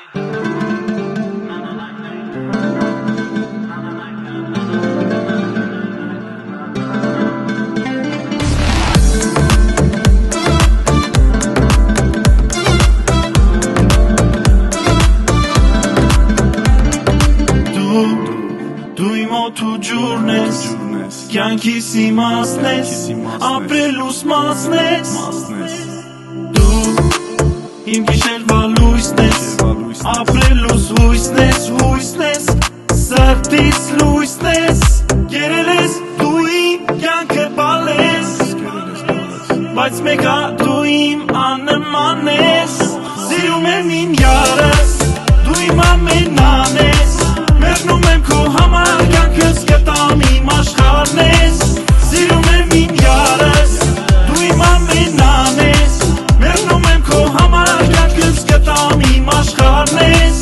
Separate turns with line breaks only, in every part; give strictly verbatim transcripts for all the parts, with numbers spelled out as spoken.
Դու իմ օդու ջուրն ես, կյանքիս իմաստն ես, ապրելուս մասն ես, դու իմ գիշերվա լույսն ես, ապրելուս հույսն ես, հույսն ես, սրտիս լույսն ես, կերել ես դու իմ կյանքը բալես, բայց մեկա դու իմ աննման ես, սիրում եմ իմ յարս, դու իմ ամենան ես, մերնում եմ քո համար կյանքս կտամ իմ աշխարհն ես, սիրում եմ իմ յարս, դու իմ ամենան ես, մերնում եմ քո համար կյանքս կտամ իմ աշխարհն ես.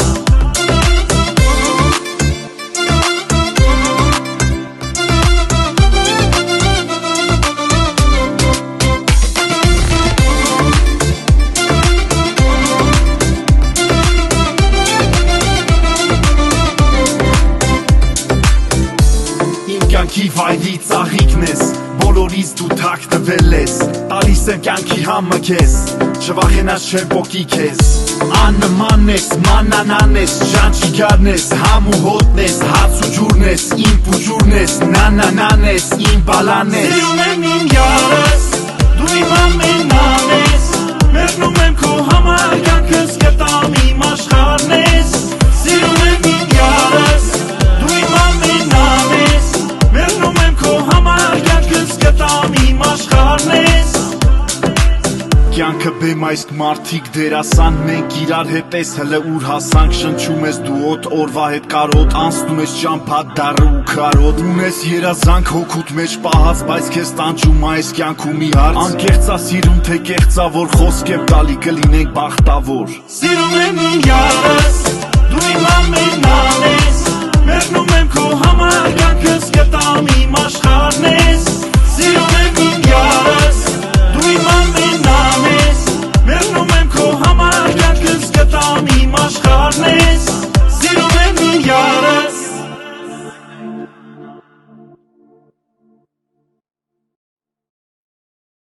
Կյանքի վայրի ծաղիկն ես, բոլորից դու թակ տվել ես, տալիս եմ կյանքի համը քեզ, չվախենաս չեմ պոկի քեզ, աննման ես, մանանան ես, ժանչիգարն ես, համ ու հոտն ես, հաց ու ջուրն ես, իմ պուջուրն ես, նանանան ես, իմ բալան ես.
Սիրում եմ իմ յարս, դու իմ ամենան ես, մերնում եմ քո համար կյանքս կտամ իմ աշխարհն ես, սիրում եմ իմ յարս, դու իմ ամենան ես, մերնում եմ քո համար կյանքս կտամ իմ աշխարհն ես.
Կյանքը բեմ այս մարդիկ դերասան, մենք իրար հետ ես հլը ուր հասանք, շնչում ես դու օդ օրվա հետ կարոտ, անցնում ես ճամփատ դառը ու քարոտ, ունես երազանք հոգուտ մեջ պահած, բայց քեզ տանջում այս կյանքում մի հարց, անկեղծա սիրում թե կեղծա, որ խոսք եմ տալի կլինենք բախտավոր.
Սիրում եմ իմ յարս, դու իմ ամենան ես, մերնում եմ քո համար կյանքս կտամ իմ աշխարհն ես.